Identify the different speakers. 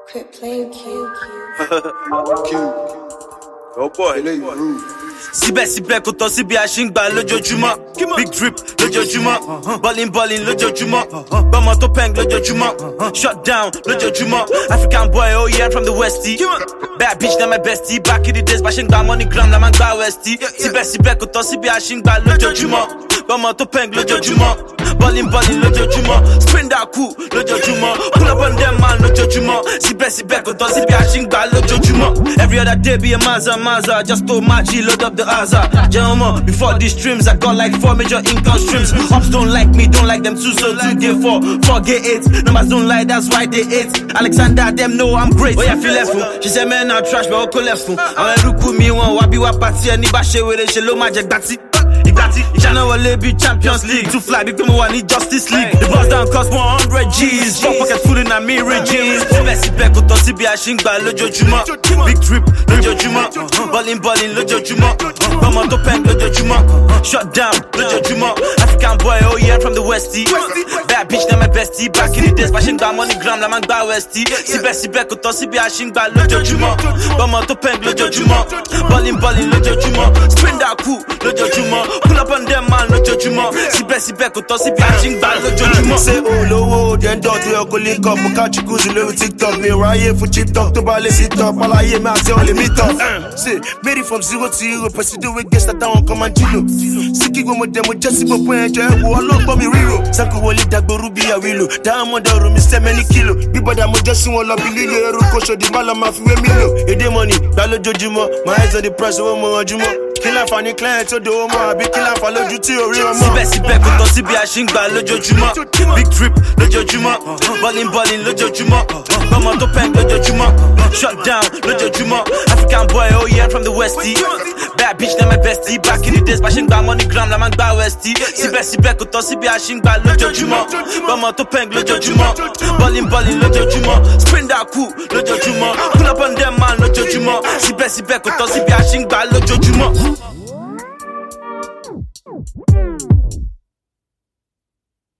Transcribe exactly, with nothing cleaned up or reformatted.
Speaker 1: Quit playing cute.
Speaker 2: Cute. Oh boy, let you rude.
Speaker 3: Síbẹ̀ síbẹ̀ kò tọ́ síbi àṣìǹgbà lójoojúmọ́. Big drip lójoojúmọ́. Ballin ballin lójoojúmọ́. Bọ́mọ tó peng lójoojúmọ́. Shut down lójoojúmọ́. African boy, oh yeah, from the Westie. Bad bitch, na my bestie. Back in the days, bá ṣe ń gba money gram, la máa ń gba Westie. Síbẹ̀ síbẹ̀ kò tọ́ síbi àṣìǹgbà lójoojúmọ́. Bọ́mọ tó peng lójoojúmọ́. Ballin ballin lójoojúmọ́. Spin that cool lójoojúmọ́. Pull up on them man lójoojúmọ́. Síbẹ̀ síbẹ̀ kò tọ́ síbi àṣìǹgbà lójoojúmọ́. Every other day be a Mazda Mazda. Just told my G load up the Azar. Gentlemen, before these streams, I got like four major income streams. Ups don't like me, don't like them too, so two get four, four get eight. Numbers don't lie, that's why they eight. Alexander, them know I'm great. Oh yeah, feel left fool. She said, man, I'm trash, but I'll left fool. I'm a ruku me one, wabi wapati, and Niba she with it, she low magic, that's it. Igati, Channel will be Champions League. To fly, become one in Justice League. The boss down cost one hundred G's. Four pocket full in a mirror jeans. Messi back, to Sibi Ashingba, Lojojuma. Big trip, Lojojuma. Ballin ballin, Lojojuma. Mama to pen, Lojojuma. Shut down, Lojojuma. African boy, oh yeah, from the Westie. Bad bitch, na my bestie. Back in the days, bashing down money gram, la man gba Westie. Sibe Sibe, to Sibi Ashingba, Lojojuma. Mama to pen, Lojojuma. Ballin ballin, Lojojuma. Spin that cool, Lojojuma. Pull up on them man, lójoojúmọ́. Síbẹ̀ síbẹ̀ kò tọ́ síbi àṣìǹgbà lójoojúmọ́.
Speaker 4: Say oh lówó then dot we go link up. Mo catch you cruising lórí TikTok. Mi ráyè fún cheap talk tó bá lè sit up. Aláyé mi àti ọ̀lẹ́ meet up. Say made it from zero to hero. Presido wey guest àtàwọn kan máa ń jìlò. Síkì gbọ́ mo dẹ̀ mo jẹ́ sí gbogbo ẹ̀jẹ̀ ẹ̀wọ̀ ọlọ́gbọ́n mi ríro. Sanko wọlé dàgbòrú bí àwìlò. Diamond ọ̀rùn mi sẹ́mẹ́ ní kìlò. Bíbọ̀dà mo jẹ́ sí wọn lọ bí lílo ẹrú kò ṣòdì má lọ máa fi wé mi lò. Èdè money gbà lójoojúmọ́. My eyes on the price owó mo rànjúmọ́. Kí láǹfà ní client tó dòwó mọ́ àbí kí láǹfà lójú tí orí ọmọ.
Speaker 3: Síbẹ̀ síbẹ̀ kò tọ́ síbi àṣìǹgbà lójoojúmọ́. Big trip lójoojúmọ́. Ballin ballin lójoojúmọ́. Bọ́mọ tó peng lójoojúmọ́. Shut down lójoojúmọ́. African boy, oh yeah, from the Westie. Bad bitch, na my bestie. Back in the days, bá ṣe ń gba money gram, la máa ń gba Westie. Síbẹ̀ síbẹ̀ kò tọ́ síbi àṣìǹgbà lójoojúmọ́. Bọ́mọ tó peng lójoojúmọ́. Ballin ballin lójoojúmọ́. Spin that cool lójoojúmọ́. Pull up on them man lójoojúmọ́. Síbẹ̀ síbẹ̀ kò tọ́ síbi àṣìǹgbà lójoojúmọ́.